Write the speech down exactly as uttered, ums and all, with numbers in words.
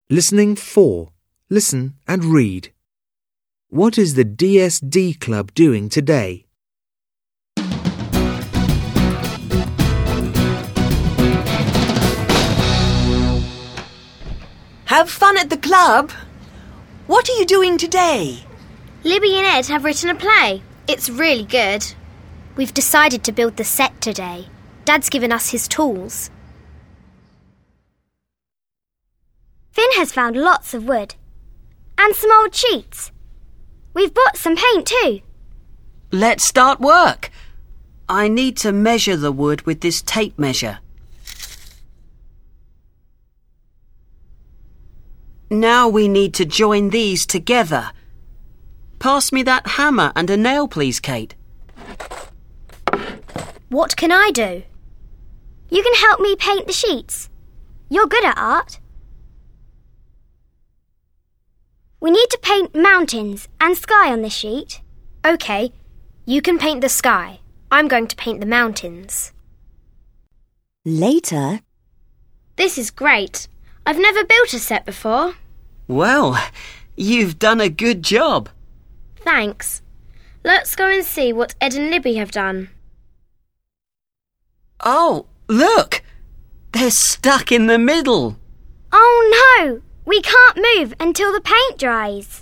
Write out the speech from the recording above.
Listening four. Listen and read. What is the D S D Club doing today? Have fun at the club? What are you doing today? Libby and Ed have written a play. It's really good. We've decided to build the set today. Dad's given us his tools. Finn has found lots of wood. And some old sheets. We've bought some paint too. Let's start work. I need to measure the wood with this tape measure. Now we need to join these together. Pass me that hammer and a nail, please, Kate. What can I do? You can help me paint the sheets. You're good at art. We need to paint mountains and sky on this sheet. OK, you can paint the sky. I'm going to paint the mountains. Later. This is great. I've never built a set before. Well, you've done a good job. Thanks. Let's go and see what Ed and Libby have done. Oh, look! They're stuck in the middle. Oh no! We can't move until the paint dries.